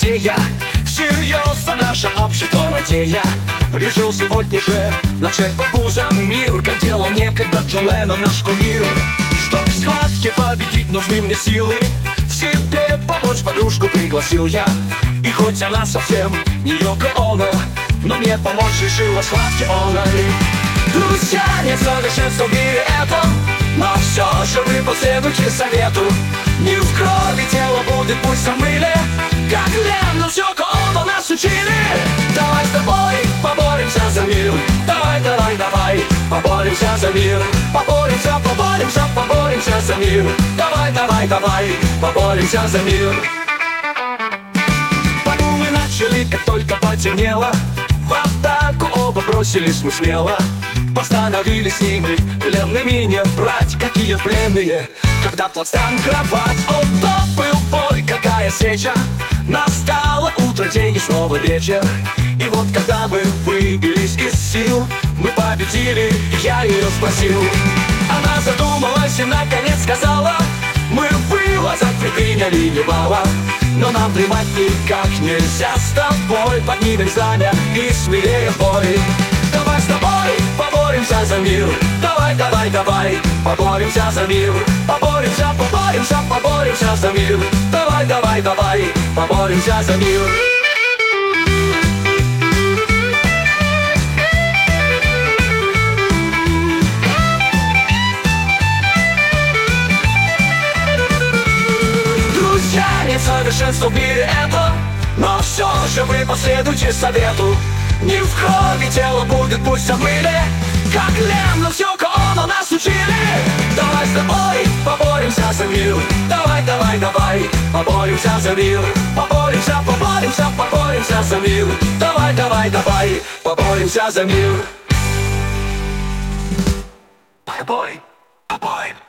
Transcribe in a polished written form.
надея, всерьез наша общая надея. Решил сегодня же начать по пузам мир, как делал некогда Джолена наш кумир. Чтоб в схватке победить, нужны мне силы, себе помочь подружку пригласил я. И хоть она совсем не Йоко Оно, но мне помочь решила схватке она. Друзья, нет совершенства в мире этом, но все же вы последуйте совету. Не в крови тело будет, пусть в мыле, как Леннон с Йоко Оно нас учили. Давай с тобой поборемся за мир, давай, давай, давай, поборемся за мир. Поборемся, поборемся, поборемся за мир. Давай, давай, давай, поборемся за мир. Войну мы начали, как только потемнело, в атаку оба бросились мы смело. Постановили с ними пленными не брать, какие пленные, когда плацдарм кровать. О, то был бой, какая встреча, настало утро, день и снова вечер. И вот когда мы выбились из сил, мы победили, я ее спросил. Она задумалась и наконец сказала: мы вылазок предприняли немало, но нам дремать никак нельзя с тобой. Поднимем знамя и смелее бой. Давай с тобой поборемся за мир, давай, давай, давай, поборемся за мир. Поборемся, поборемся, поборемся за мир. Давай, давай, давай, поборемся за мир. Друзья, нет совершенства в мире это, но все же вы последуйте совету. Не в крови тело будет, пусть в мыле, как Леннон с Йоко Оно нас учили. Давай с тобой поборемся за мир, давай, давай, давай, поборемся за мир. Поборемся, поборемся, поборемся за мир. Давай, давай, давай, поборемся за мир. Бой, бой, бой.